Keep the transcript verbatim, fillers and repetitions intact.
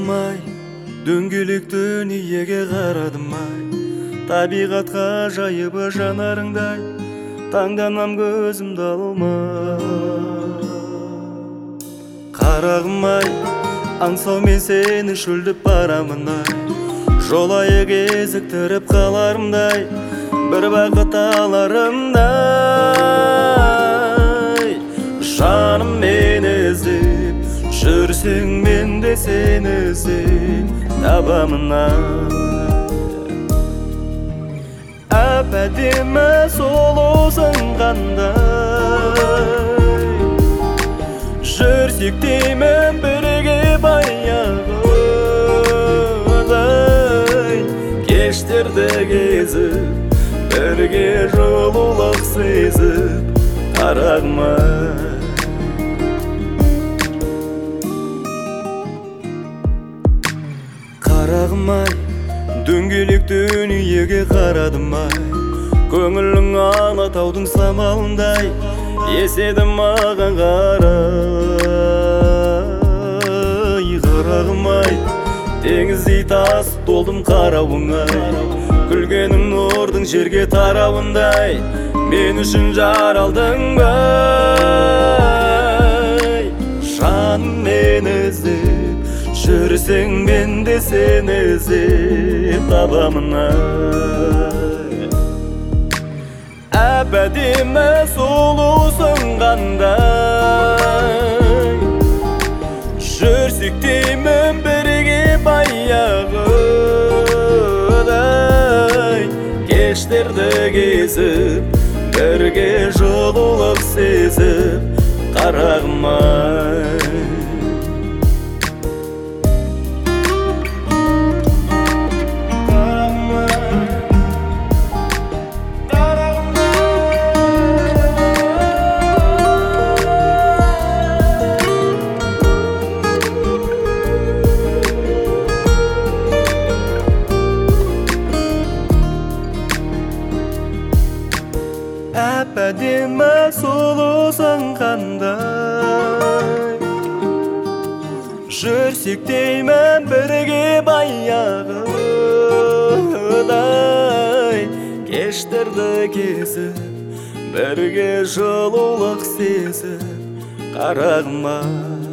Қарағым-ай, дөңгелек дүниеге қарадым-ай, табиғатқа жайып жанарыңдай, таңданам көзімді алмай. Қарағым-ай, аңсау мен сені шөлдіп барамын-ай, жолайы кезіктіріп қаларымдай, бір бақыт аларымдай. Жаным мені іздеп жүрсең, мен де сені іздеп табамын-ай. Әп-әдемі сұлусың қандай, жүрсек деймін бірге баяғыдай. Кештерді кезіп, бірге жылулық сезіп, қарағым-ай. Қарағым-ай, дөңгелек дүниеге қарадым-ай, көңілің алатаудың самалындай, еседі маған қарай. Қарағым-ай, теңіздей тасып толдым қарауыңай, күлгенің нұрдың жерге тарауындай, мен үшін жаралдың бай. Жаным мені іздеп жүрсең, мен де сені іздеп табамын-ай. Әп-әдемі сұлусың қандай, жүрсек деймін бірге баяғыдай. Кештерді кезіп, бірге жылулық сезіп, қарағым-ай. Әп-әдемі сұлусың қандай, жүрсек деймін бірге баяғыдай. Кештерді кезіп, бірге жылулық сезіп, қарағым-ай.